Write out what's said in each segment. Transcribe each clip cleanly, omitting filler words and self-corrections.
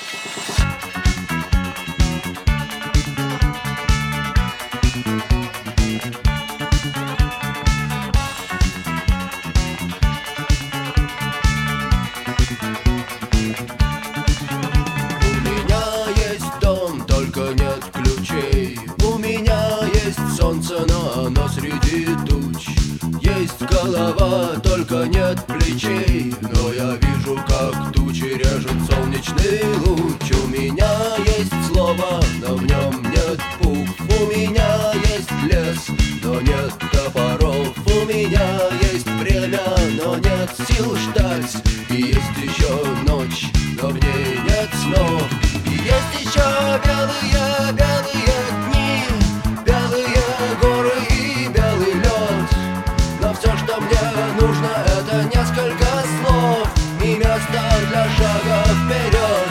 У меня есть солнце, но оно среди туч. Есть голова, только нет плечей. Но я вижу, как тучи режет солнечный луч. У меня есть слово, но в нем нет букв. У меня есть лес, но нет топоров. У меня есть время, но нет сил ждать. И есть еще ночь, но в ней нет снов. И есть еще белые, белые дни, белые горы и белый лед. Но все, что мне нужно, это несколько слов и место для шага вперед.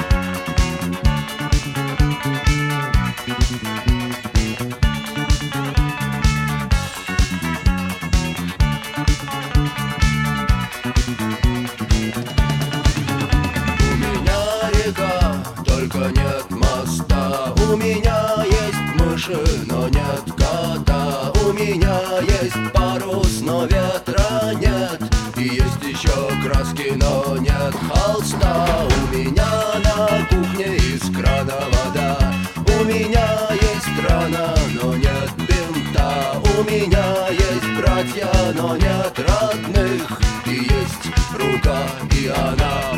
У меня река, только нет моста. У меня есть мыши, но нет кота. У меня есть парус, но ветра нет. И есть еще краски, но нет холста. У меня на кухне из крана вода. У меня есть рана, но нет бинта. У меня есть братья, но нет родных. И есть рука, и она